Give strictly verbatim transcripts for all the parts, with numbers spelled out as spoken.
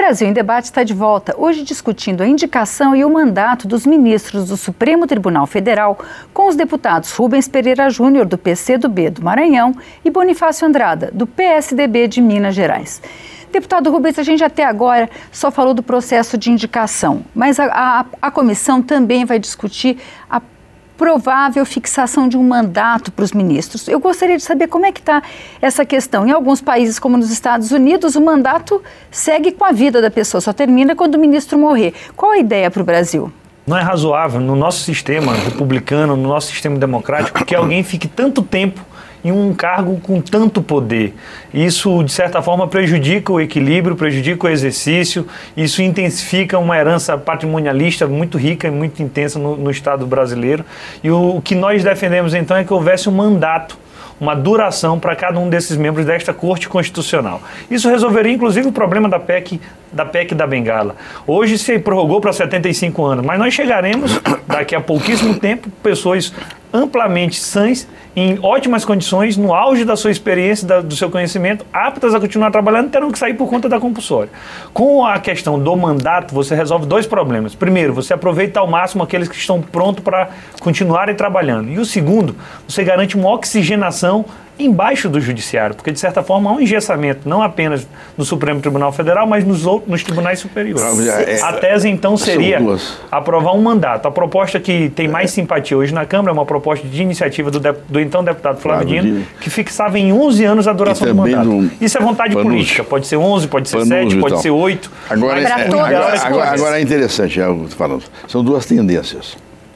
Brasil em Debate está de volta, hoje discutindo a indicação e o mandato dos ministros do Supremo Tribunal Federal com os deputados Rubens Pereira Júnior, do P C do B do Maranhão, e Bonifácio Andrada, do P S D B de Minas Gerais. Deputado Rubens, a gente até agora só falou do processo de indicação, mas a, a, a comissão também vai discutir a provável fixação de um mandato para os ministros. Eu gostaria de saber como é que está essa questão. Em alguns países, como nos Estados Unidos, o mandato segue com a vida da pessoa, só termina quando o ministro morrer. Qual a ideia para o Brasil? Não é razoável no nosso sistema republicano, no nosso sistema democrático, que alguém fique tanto tempo em um cargo com tanto poder. Isso, de certa forma, prejudica o equilíbrio, prejudica o exercício, isso intensifica uma herança patrimonialista muito rica e muito intensa no, no Estado brasileiro. E o, o que nós defendemos, então, é que houvesse um mandato, uma duração para cada um desses membros desta Corte Constitucional. Isso resolveria, inclusive, o problema da P E C, da P E C da Bengala. Hoje se prorrogou para setenta e cinco anos, mas nós chegaremos, daqui a pouquíssimo tempo, pessoas amplamente sãs, em ótimas condições, no auge da sua experiência, da, do seu conhecimento, aptas a continuar trabalhando, terão que sair por conta da compulsória. Com a questão do mandato, você resolve dois problemas. Primeiro, você aproveita ao máximo aqueles que estão prontos para continuarem trabalhando. E o segundo, você garante uma oxigenação embaixo do judiciário, porque, de certa forma, há um engessamento, não apenas no Supremo Tribunal Federal, mas nos, outros, nos tribunais superiores. É, a tese, então, seria aprovar um mandato. A proposta que tem mais simpatia hoje na Câmara é uma proposta de iniciativa do, de, do então deputado Flávio Dino, que fixava em onze anos a duração do mandato. Do... Isso é vontade Panucci. política. Pode ser onze, pode ser Panucci, sete, pode então. ser oito. Agora, é, agora, agora, agora é interessante, é o que eu estou falando. São duas tendências.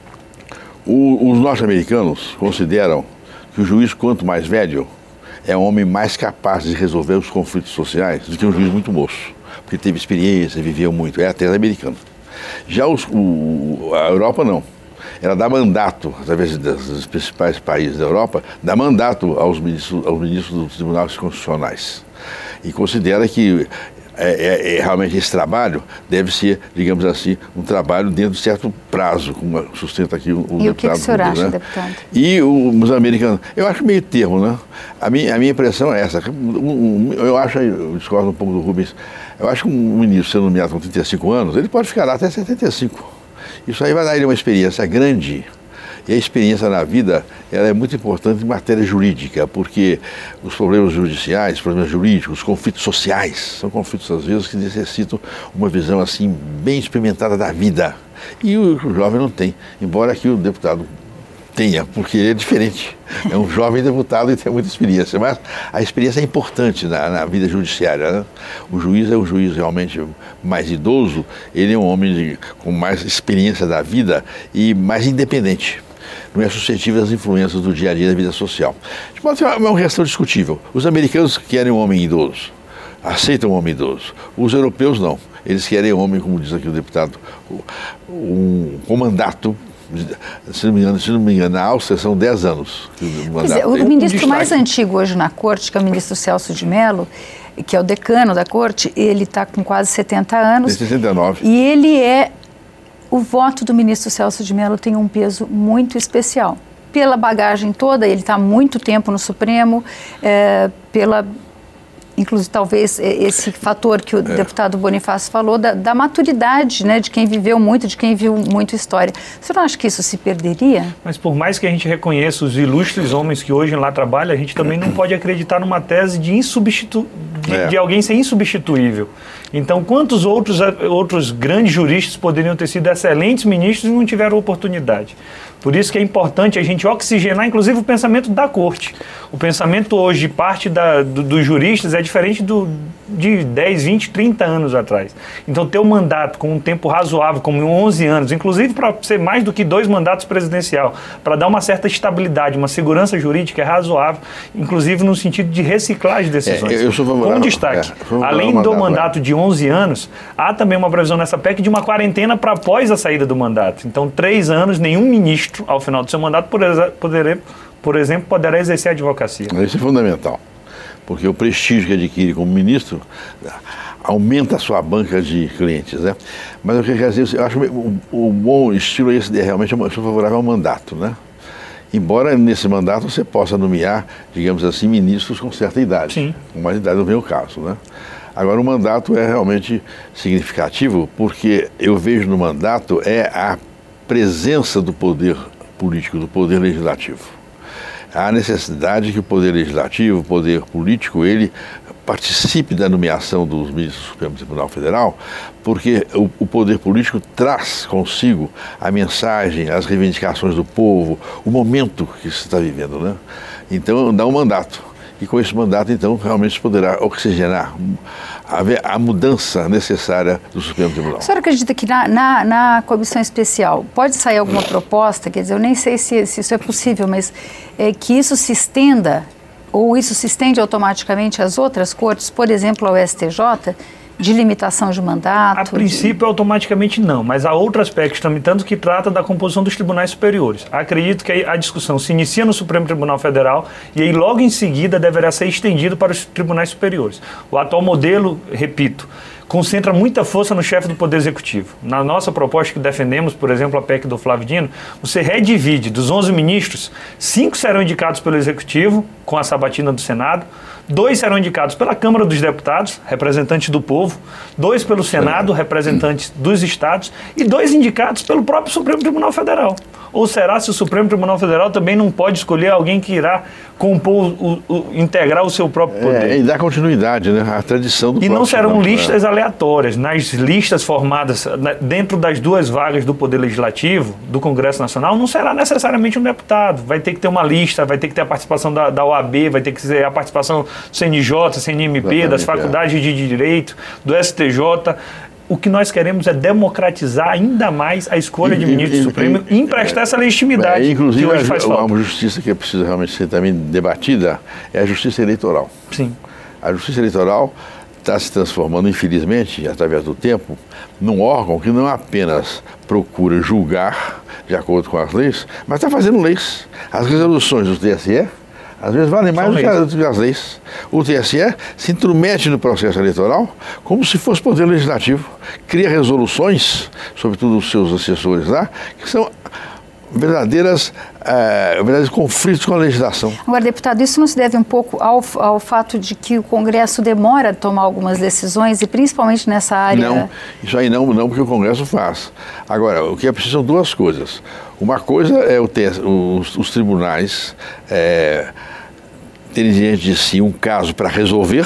O, os norte-americanos consideram que o juiz, quanto mais velho, é um homem mais capaz de resolver os conflitos sociais do que um juiz muito moço, porque teve experiência, viveu muito. É a tese americana. Já os, o, a Europa não. Ela dá mandato, através dos principais países da Europa, dá mandato aos ministros, aos ministros dos tribunais constitucionais. E considera que É, é, é, realmente esse trabalho deve ser, digamos assim, um trabalho dentro de certo prazo, como sustenta aqui o, o e deputado. E o que, que o senhor Rubens, acha, né? deputado? E o, os americanos, eu acho meio termo, né? A minha, a minha impressão é essa. Um, um, eu acho, eu discordo um pouco do Rubens, eu acho que um ministro sendo nomeado com trinta e cinco anos, ele pode ficar lá até setenta e cinco. Isso aí vai dar ele uma experiência grande. E a experiência na vida, ela é muito importante em matéria jurídica, porque os problemas judiciais, os problemas jurídicos, os conflitos sociais, são conflitos, às vezes, que necessitam uma visão, assim, bem experimentada da vida. E o, o jovem não tem, embora aqui o deputado tenha, porque ele é diferente. É um jovem deputado e tem muita experiência, mas a experiência é importante na, na vida judiciária, né? O juiz é um juiz realmente mais idoso, ele é um homem de, com mais experiência da vida e mais independente. Não é suscetível às influências do dia a dia da vida social. É uma questão discutível. Os americanos querem um homem idoso, aceitam um homem idoso. Os europeus não. Eles querem um homem, como diz aqui o deputado, um, um mandato. Se não me engano, se não me engano, na Áustria são dez anos. Pois é, o ministro mais antigo hoje na Corte, que é o ministro Celso de Mello, que é o decano da Corte, ele está com quase setenta anos. Tem sessenta e nove. E ele é... O voto do ministro Celso de Mello tem um peso muito especial. Pela bagagem toda, ele está há muito tempo no Supremo, é, pela... Inclusive, talvez esse fator que o é. deputado Bonifácio falou, da, da maturidade, né, de quem viveu muito, de quem viu muito história. Você não acha que isso se perderia? Mas por mais que a gente reconheça os ilustres homens que hoje lá trabalham, a gente também não pode acreditar numa tese de, insubstitu... de, é. de alguém ser insubstituível. Então, quantos outros, outros grandes juristas poderiam ter sido excelentes ministros e não tiveram oportunidade? Por isso que é importante a gente oxigenar, inclusive, o pensamento da Corte. O pensamento hoje, de parte da, do, dos juristas, é diferente do, de dez, vinte, trinta anos atrás. Então, ter um mandato com um tempo razoável, como onze anos, inclusive para ser mais do que dois mandatos presidencial, para dar uma certa estabilidade, uma segurança jurídica é razoável, inclusive no sentido de reciclagem de decisões. É, eu sou favorável, com destaque, é, favorável além mandato, do mandato de onze anos, há também uma previsão nessa P E C de uma quarentena para após a saída do mandato. Então, três anos, nenhum ministro, ao final do seu mandato, poderá, por exemplo, poderá exercer a advocacia. Isso é fundamental, porque o prestígio que adquire como ministro aumenta a sua banca de clientes, né? Mas o que eu quero dizer, eu acho que o, o bom estilo é esse, realmente eu sou favorável ao mandato, né? Embora nesse mandato você possa nomear, digamos assim, ministros com certa idade. Sim. Com mais idade, não vem o caso, né? Agora, o mandato é realmente significativo, porque eu vejo no mandato é a presença do poder político, do poder legislativo. Há necessidade que o poder legislativo, o poder político, ele participe da nomeação dos ministros do Supremo Tribunal Federal, porque o, o poder político traz consigo a mensagem, as reivindicações do povo, o momento que se está vivendo, né? Então, dá um mandato. E com esse mandato, então, realmente se poderá oxigenar a, a mudança necessária do Supremo Tribunal. A senhora acredita que na, na, na comissão especial pode sair alguma proposta, quer dizer, eu nem sei se, se isso é possível, mas é, que isso se estenda, ou isso se estende automaticamente às outras cortes, por exemplo, ao S T J, de limitação de mandato? A princípio, de... automaticamente não, mas há outros aspectos também, tanto que trata da composição dos tribunais superiores. Acredito que a discussão se inicia no Supremo Tribunal Federal e aí logo em seguida deverá ser estendido para os tribunais superiores. O atual modelo, repito, concentra muita força no chefe do Poder Executivo. Na nossa proposta que defendemos, por exemplo, a P E C do Flávio Dino, você redivide dos onze ministros, cinco serão indicados pelo Executivo, com a sabatina do Senado, dois serão indicados pela Câmara dos Deputados, representantes do povo, dois pelo Senado, representantes dos estados, e dois indicados pelo próprio Supremo Tribunal Federal. Ou será se o Supremo Tribunal Federal também não pode escolher alguém que irá compor, o, o, integrar o seu próprio poder? É, e dar continuidade, né? À tradição do E não serão Supremo, listas né? aleatórias. Nas listas formadas dentro das duas vagas do Poder Legislativo, do Congresso Nacional, não será necessariamente um deputado. Vai ter que ter uma lista, vai ter que ter a participação da, da O A B, vai ter que ter a participação do C N J, C N M P, exatamente, das faculdades é. de Direito, do S T J. O que nós queremos é democratizar ainda mais a escolha e, de ministro e, do Supremo e, e emprestar é, essa legitimidade é, inclusive, que hoje faz falta. Uma justiça que precisa realmente ser também debatida é a justiça eleitoral. Sim. A justiça eleitoral está se transformando, infelizmente, através do tempo, num órgão que não apenas procura julgar de acordo com as leis, mas está fazendo leis. As resoluções do T S E às vezes valem mais do que, as, do que as leis. O T S E se intromete no processo eleitoral como se fosse poder legislativo. Cria resoluções, sobretudo os seus assessores lá, que são verdadeiras, é, verdadeiros conflitos com a legislação. Agora, deputado, isso não se deve um pouco ao, ao fato de que o Congresso demora a tomar algumas decisões e principalmente nessa área... Não, isso aí não, não porque o Congresso faz. Agora, o que é preciso são duas coisas. Uma coisa é o T S, os, os tribunais é, terem diante de si um caso para resolver,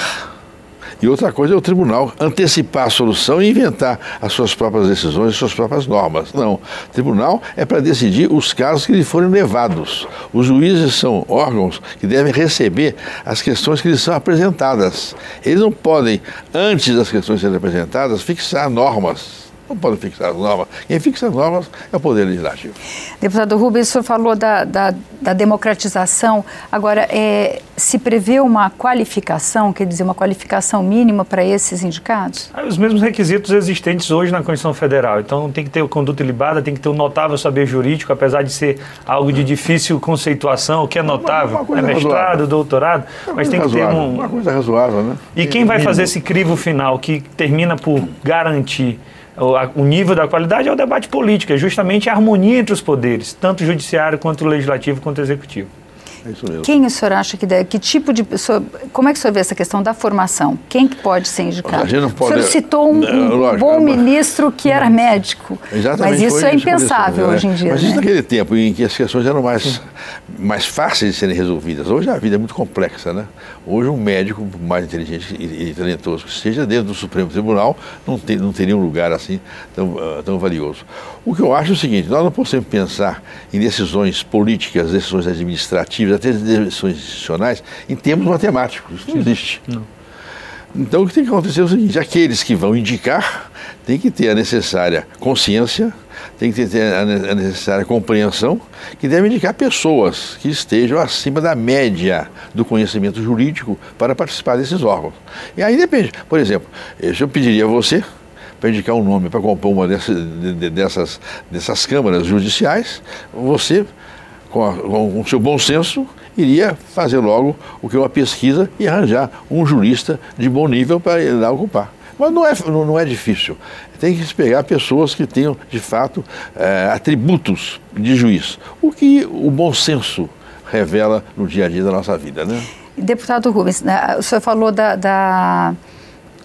e outra coisa é o tribunal antecipar a solução e inventar as suas próprias decisões, as suas próprias normas. Não, o tribunal é para decidir os casos que lhe forem levados. Os juízes são órgãos que devem receber as questões que lhes são apresentadas. Eles não podem, antes das questões serem apresentadas, fixar normas. Não podem fixar as normas. Quem fixa as normas é o Poder Legislativo. Deputado Rubens, o senhor falou da, da, da democratização. Agora, é, se prevê uma qualificação, quer dizer, uma qualificação mínima para esses indicados? Os mesmos requisitos existentes hoje na Constituição Federal. Então, tem que ter o conduta ilibada, tem que ter o notável saber jurídico, apesar de ser algo de difícil conceituação. O que é notável? Uma, uma é mestrado, razoável. doutorado, uma mas tem que razoável, ter um... Uma coisa razoável, né? E quem vai fazer esse crivo final, que termina por garantir o nível da qualidade, é o debate político, é justamente a harmonia entre os poderes, tanto o judiciário, quanto o legislativo, quanto o executivo. É isso mesmo. Quem o senhor acha que deve, que tipo de pessoa, como é que o senhor vê essa questão da formação? Quem que pode ser indicado? A gente não pode, o senhor citou um, um lógico, bom mas, ministro que era médico, mas isso é impensável isso, hoje em dia. Mas né? isso naquele tempo em que as questões eram mais, mais fáceis de serem resolvidas. Hoje a vida é muito complexa, né? Hoje um médico mais inteligente e, e talentoso que seja dentro do Supremo Tribunal não, tem, não teria um lugar assim tão, uh, tão valioso. O que eu acho é o seguinte, nós não podemos pensar em decisões políticas, decisões administrativas, até decisões institucionais, em termos matemáticos. Isso não existe. Não. Então, o que tem que acontecer é o seguinte, aqueles que vão indicar têm que ter a necessária consciência, têm que ter a necessária compreensão, que devem indicar pessoas que estejam acima da média do conhecimento jurídico para participar desses órgãos. E aí depende. Por exemplo, eu pediria a você para indicar um nome para compor uma dessas, dessas, dessas câmaras judiciais, você, com, a, com o seu bom senso, iria fazer logo o que é uma pesquisa e arranjar um jurista de bom nível para ir lá ocupar. Mas não é, não, não é difícil. Tem que se pegar pessoas que tenham, de fato, é, atributos de juiz. O que o bom senso revela no dia a dia da nossa vida, né? Deputado Rubens, né, o senhor falou da... da...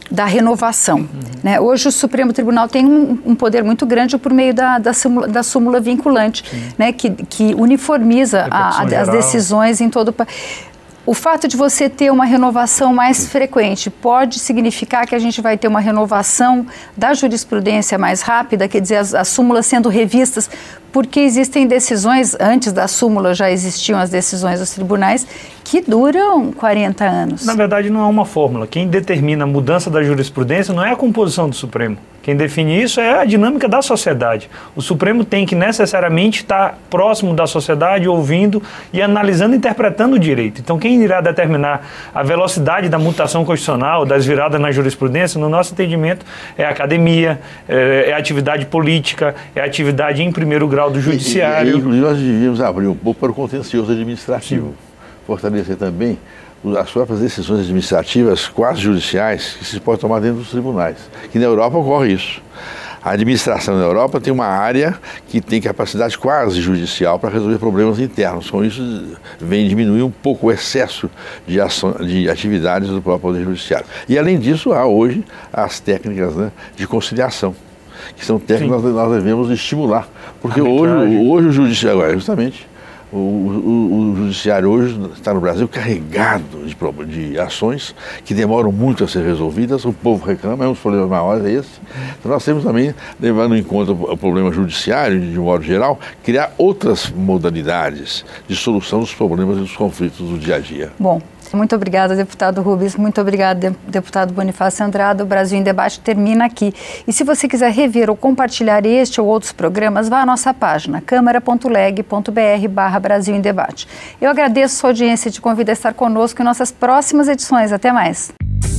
da renovação. Uhum. Né? Hoje o Supremo Tribunal tem um, um poder muito grande por meio da, da, súmula, da súmula vinculante, né? que, que uniformiza a, a, as decisões em todo o país. O fato de você ter uma renovação mais frequente pode significar que a gente vai ter uma renovação da jurisprudência mais rápida, quer dizer, as, as súmulas sendo revistas, porque existem decisões, antes da súmula já existiam as decisões dos tribunais, que duram quarenta anos. Na verdade, não é uma fórmula. Quem determina a mudança da jurisprudência não é a composição do Supremo. Quem define isso é a dinâmica da sociedade. O Supremo tem que necessariamente estar próximo da sociedade, ouvindo e analisando, interpretando o direito. Então, quem irá determinar a velocidade da mutação constitucional, das viradas na jurisprudência, no nosso entendimento, é a academia, é a atividade política, é a atividade em primeiro grau do judiciário. E, e, inclusive, nós devíamos abrir um pouco para o contencioso administrativo. Sim. Fortalecer também as próprias decisões administrativas quase judiciais que se pode tomar dentro dos tribunais. Que na Europa ocorre isso. A administração na Europa tem uma área que tem capacidade quase judicial para resolver problemas internos. Com isso, vem diminuir um pouco o excesso de, ação, de atividades do próprio Poder Judiciário. E, além disso, há hoje as técnicas, né, de conciliação, que são técnicas que nós devemos estimular. Porque hoje, hoje o Judiciário, justamente, O, o, o judiciário hoje está no Brasil carregado de, de ações que demoram muito a ser resolvidas, o povo reclama, é um dos problemas maiores é esse. Então nós temos também, levando em conta o problema judiciário, de um modo geral, criar outras modalidades de solução dos problemas e dos conflitos do dia a dia. Bom, muito obrigada, deputado Rubens, muito obrigada, deputado Bonifácio Andrada. O Brasil em Debate termina aqui. E se você quiser rever ou compartilhar este ou outros programas, vá à nossa página, câmara ponto leg ponto br barra Brasil em Debate. Eu agradeço a sua audiência e te convido a estar conosco em nossas próximas edições. Até mais.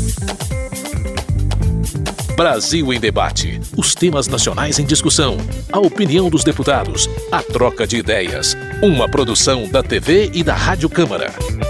Brasil em Debate. Os temas nacionais em discussão, a opinião dos deputados, a troca de ideias. Uma produção da T V e da Rádio Câmara.